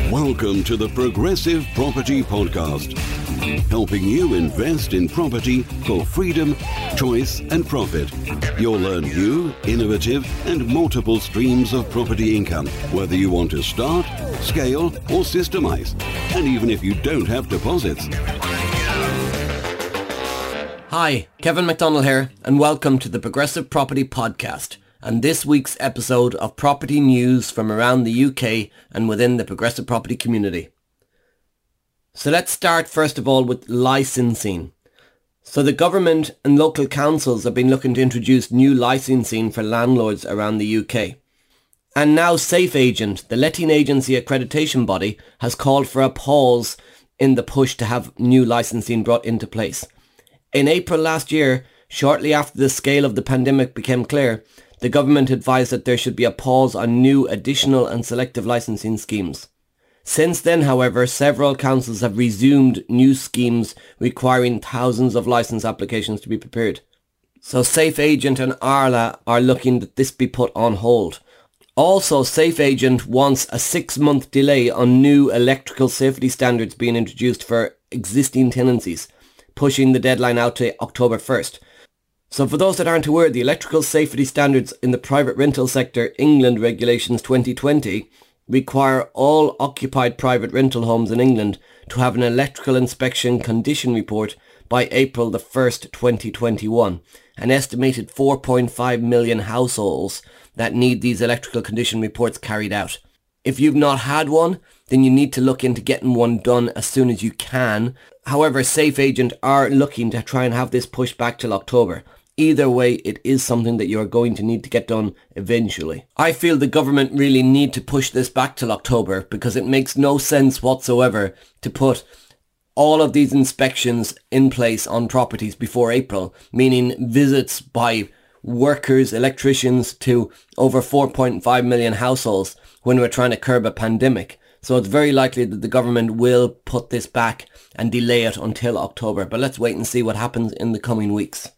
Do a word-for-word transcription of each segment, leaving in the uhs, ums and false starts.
Welcome to the Progressive Property Podcast, helping you invest in property for freedom, choice and profit. You'll learn new, innovative and multiple streams of property income, whether you want to start, scale or systemize, and even if you don't have deposits. Hi, Kevin McDonald here, and welcome to the Progressive Property Podcast and this week's episode of property news from around the U K and within the progressive property community. So let's start first of all with licensing. So the government and local councils have been looking to introduce new licensing for landlords around the U K. And now SafeAgent, the letting agency accreditation body, has called for a pause in the push to have new licensing brought into place. In April last year, shortly after the scale of the pandemic became clear, the government advised that there should be a pause on new additional and selective licensing schemes. Since then, however, several councils have resumed new schemes requiring thousands of licence applications to be prepared. So SafeAgent and Arla are looking that this be put on hold. Also, SafeAgent wants a six-month delay on new electrical safety standards being introduced for existing tenancies, pushing the deadline out to October first. So for those that aren't aware, the Electrical Safety Standards in the Private Rental Sector England Regulations twenty twenty require all occupied private rental homes in England to have an electrical inspection condition report by April the first, twenty twenty-one. An estimated four point five million households that need these electrical condition reports carried out. If you've not had one, then you need to look into getting one done as soon as you can. However, SafeAgent are looking to try and have this pushed back till October. Either way, it is something that you're going to need to get done eventually. I feel the government really need to push this back till October because it makes no sense whatsoever to put all of these inspections in place on properties before April, meaning visits by workers, electricians to over four point five million households when we're trying to curb a pandemic. So it's very likely that the government will put this back and delay it until October. But let's wait and see what happens in the coming weeks.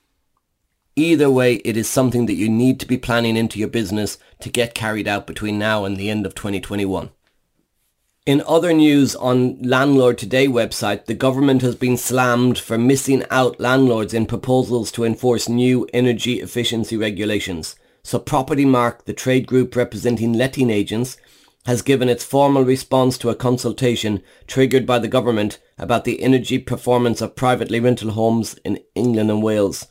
Either way, it is something that you need to be planning into your business to get carried out between now and the end of twenty twenty-one. In other news on Landlord Today website, the government has been slammed for missing out landlords in proposals to enforce new energy efficiency regulations. So Property Mark, the trade group representing letting agents, has given its formal response to a consultation triggered by the government about the energy performance of privately rented homes in England and Wales.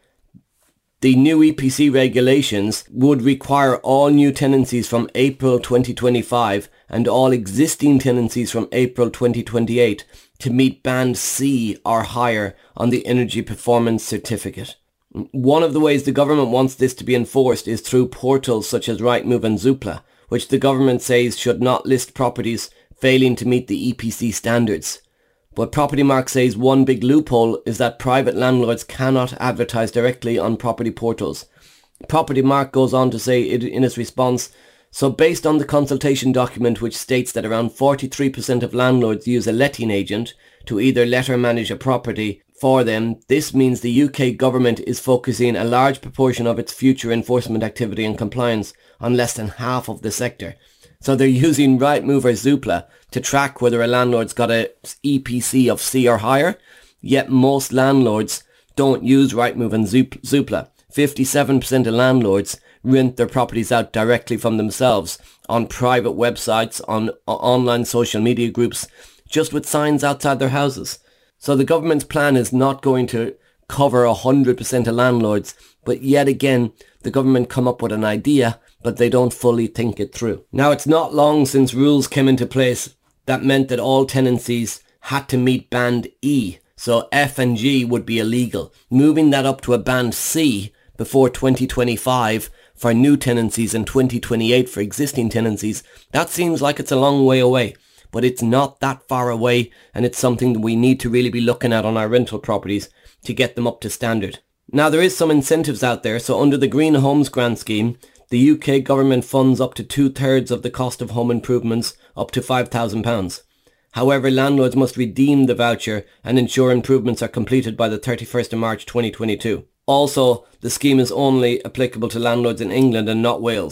The new E P C regulations would require all new tenancies from April twenty twenty-five and all existing tenancies from April twenty twenty-eight to meet Band C or higher on the Energy Performance Certificate. One of the ways the government wants this to be enforced is through portals such as Rightmove and Zoopla, which the government says should not list properties failing to meet the E P C standards. But Property Mark says one big loophole is that private landlords cannot advertise directly on property portals. Property Mark goes on to say it in its response, so based on the consultation document which states that around forty-three percent of landlords use a letting agent to either let or manage a property for them, this means the U K government is focusing a large proportion of its future enforcement activity and compliance on less than half of the sector. So they're using Rightmove or Zoopla to track whether a landlord's got a E P C of C or higher, yet most landlords don't use Rightmove and Zoopla. fifty-seven percent of landlords rent their properties out directly from themselves on private websites, on online social media groups, just with signs outside their houses. So the government's plan is not going to cover one hundred percent of landlords, but yet again, the government come up with an idea, but they don't fully think it through. Now, it's not long since rules came into place that meant that all tenancies had to meet Band E, so F and G would be illegal. Moving that up to a Band C before twenty twenty-five for new tenancies and twenty twenty-eight for existing tenancies, that seems like it's a long way away. But it's not that far away, and it's something that we need to really be looking at on our rental properties to get them up to standard. Now, there is some incentives out there. So under the Green Homes Grant Scheme, the U K government funds up to two-thirds of the cost of home improvements up to five thousand pounds. However, landlords must redeem the voucher and ensure improvements are completed by the thirty-first of March twenty twenty-two. Also, the scheme is only applicable to landlords in England and not Wales.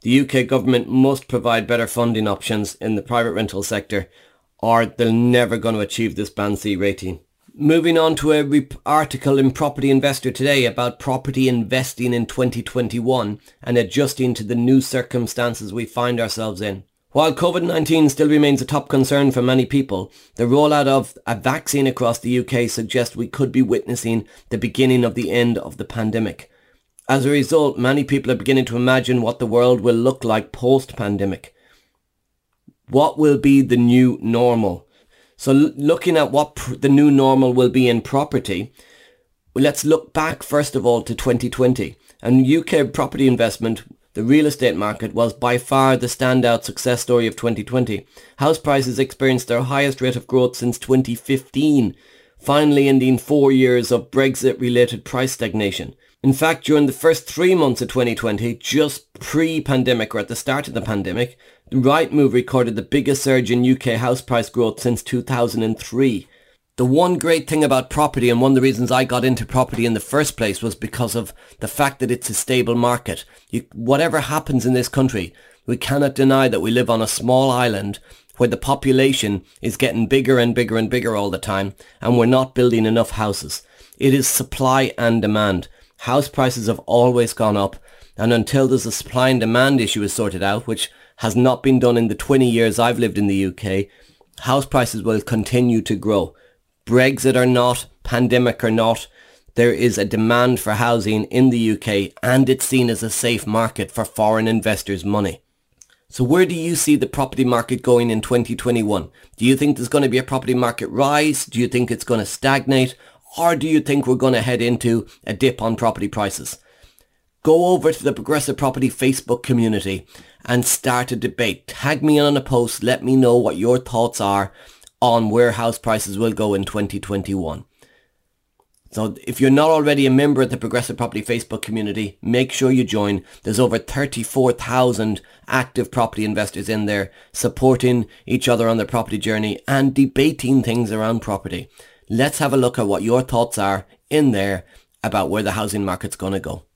The U K government must provide better funding options in the private rental sector, or they're never going to achieve this Band C rating. Moving on to a rep- article in Property Investor today about property investing in twenty twenty-one and adjusting to the new circumstances we find ourselves in. While COVID nineteen still remains a top concern for many people, the rollout of a vaccine across the U K suggests we could be witnessing the beginning of the end of the pandemic. As a result, many people are beginning to imagine what the world will look like post-pandemic. What will be the new normal? So l- looking at what pr- the new normal will be in property, let's look back first of all to twenty twenty. And U K property investment, the real estate market, was by far the standout success story of twenty twenty. House prices experienced their highest rate of growth since twenty fifteen, finally ending four years of Brexit-related price stagnation. In fact, during the first three months of twenty twenty, just pre-pandemic or at the start of the pandemic, Rightmove recorded the biggest surge in U K house price growth since two thousand three. The one great thing about property, and one of the reasons I got into property in the first place, was because of the fact that it's a stable market. You, whatever happens in this country, we cannot deny that we live on a small island where the population is getting bigger and bigger and bigger all the time, and we're not building enough houses. It is supply and demand. House prices have always gone up, and until there's a supply and demand issue is sorted out, which has not been done in the twenty years I've lived in the U K, house prices will continue to grow. Brexit or not, pandemic or not, there is a demand for housing in the U K, and it's seen as a safe market for foreign investors' money. So where do you see the property market going in twenty twenty-one? Do you think there's going to be a property market rise? Do you think it's going to stagnate? Or do you think we're going to head into a dip on property prices? Go over to the Progressive Property Facebook community and start a debate. Tag me on a post. Let me know what your thoughts are on where house prices will go in twenty twenty-one. So if you're not already a member of the Progressive Property Facebook community, make sure you join. There's over thirty-four thousand active property investors in there supporting each other on their property journey and debating things around property. Let's have a look at what your thoughts are in there about where the housing market's going to go.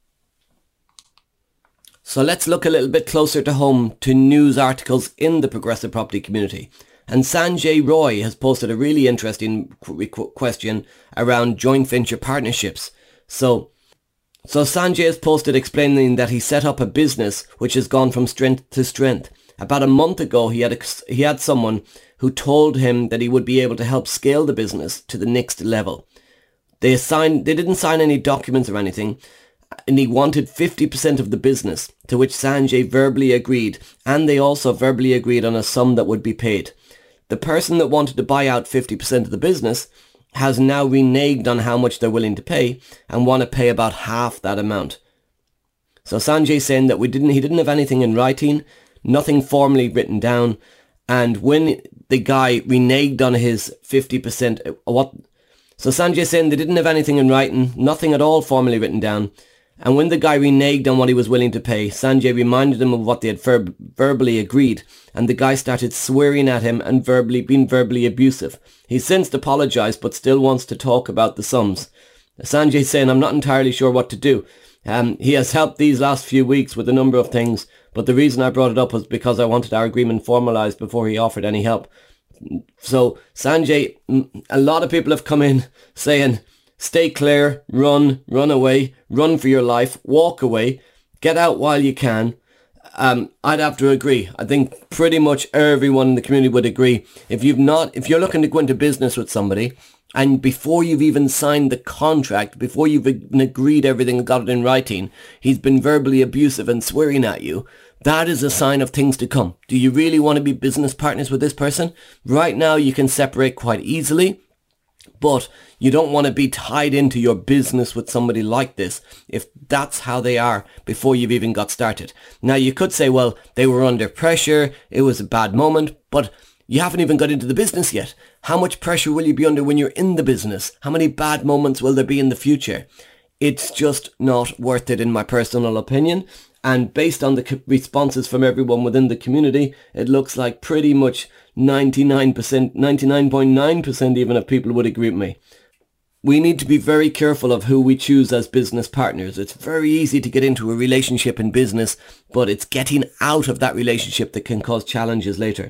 So let's look a little bit closer to home to news articles in the Progressive Property community. And Sanjay Roy has posted a really interesting qu- question around joint venture partnerships. So, so Sanjay has posted explaining that he set up a business which has gone from strength to strength. About a month ago, he had ex- he had someone who told him that he would be able to help scale the business to the next level. They assigned, they didn't sign any documents or anything, and he wanted fifty percent of the business, to which Sanjay verbally agreed, and they also verbally agreed on a sum that would be paid. The person that wanted to buy out fifty percent of the business has now reneged on how much they're willing to pay and want to pay about half that amount. So Sanjay's saying that we didn't, he didn't have anything in writing, nothing formally written down, and when the guy reneged on his fifty percent, what? So Sanjay's saying they didn't have anything in writing, nothing at all formally written down, and when the guy reneged on what he was willing to pay, Sanjay reminded him of what they had ver- verbally agreed, and the guy started swearing at him and verbally being verbally abusive. He since apologised but still wants to talk about the sums. Sanjay's saying, I'm not entirely sure what to do. Um, he has helped these last few weeks with a number of things, but the reason I brought it up was because I wanted our agreement formalised before he offered any help. So Sanjay, a lot of people have come in saying, stay clear, run, run away, run for your life, walk away, get out while you can. Um, I'd have to agree. I think pretty much everyone in the community would agree. If you've not, if you're looking to go into business with somebody, and before you've even signed the contract, before you've agreed everything and got it in writing, he's been verbally abusive and swearing at you, that is a sign of things to come. Do you really want to be business partners with this person? Right now you can separate quite easily, but you don't want to be tied into your business with somebody like this if that's how they are before you've even got started. Now you could say, well, they were under pressure, it was a bad moment, but you haven't even got into the business yet. How much pressure will you be under when you're in the business? How many bad moments will there be in the future? It's just not worth it in my personal opinion. And based on the responses from everyone within the community, it looks like pretty much ninety-nine percent, ninety-nine point nine percent even of people would agree with me. We need to be very careful of who we choose as business partners. It's very easy to get into a relationship in business, but it's getting out of that relationship that can cause challenges later.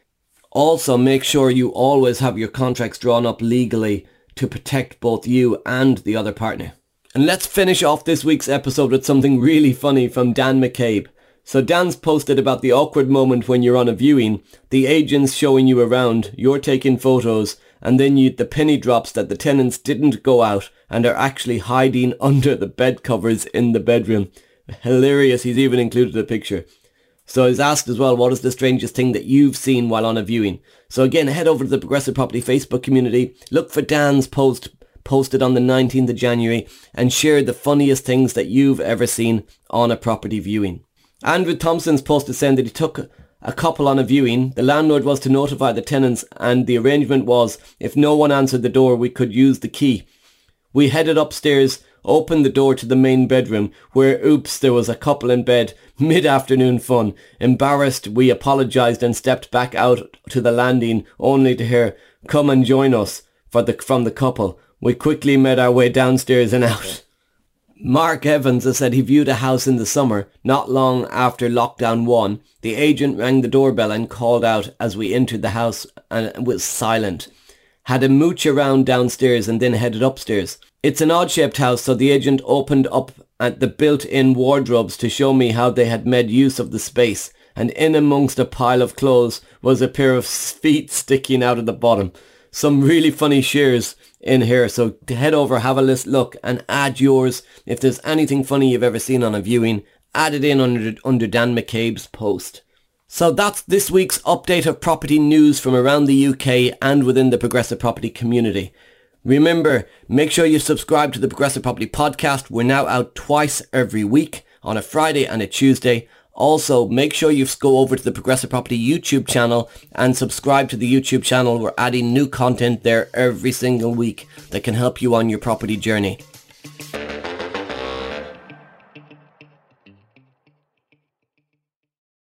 Also, make sure you always have your contracts drawn up legally to protect both you and the other partner. And let's finish off this week's episode with something really funny from Dan McCabe. So Dan's posted about the awkward moment when you're on a viewing, the agent's showing you around, you're taking photos, and then you, the penny drops that the tenants didn't go out and are actually hiding under the bed covers in the bedroom. Hilarious, he's even included a picture. So he's asked as well, what is the strangest thing that you've seen while on a viewing? So again, head over to the Progressive Property Facebook community, look for Dan's post posted on the nineteenth of January and share the funniest things that you've ever seen on a property viewing. Andrew Thompson's posted saying that he took a couple on a viewing. The landlord was to notify the tenants and the arrangement was if no one answered the door we could use the key. We headed upstairs, opened the door to the main bedroom where oops there was a couple in bed. Mid-afternoon fun. Embarrassed we apologised and stepped back out to the landing only to hear come and join us for the, from the couple. We quickly made our way downstairs and out. Mark Evans has said he viewed a house in the summer, not long after lockdown one. The agent rang the doorbell and called out as we entered the house and was silent. Had a mooch around downstairs and then headed upstairs. It's an odd-shaped house, so the agent opened up at the built-in wardrobes to show me how they had made use of the space, and in amongst a pile of clothes was a pair of feet sticking out of the bottom. Some really funny shares in here, so to head over, have a list, look and add yours. If there's anything funny you've ever seen on a viewing, add it in under, under Dan McCabe's post. So that's this week's update of property news from around the U K and within the Progressive Property community. Remember, make sure you subscribe to the Progressive Property podcast. We're now out twice every week on a Friday and a Tuesday. Also, make sure you go over to the Progressive Property YouTube channel and subscribe to the YouTube channel. We're adding new content there every single week that can help you on your property journey.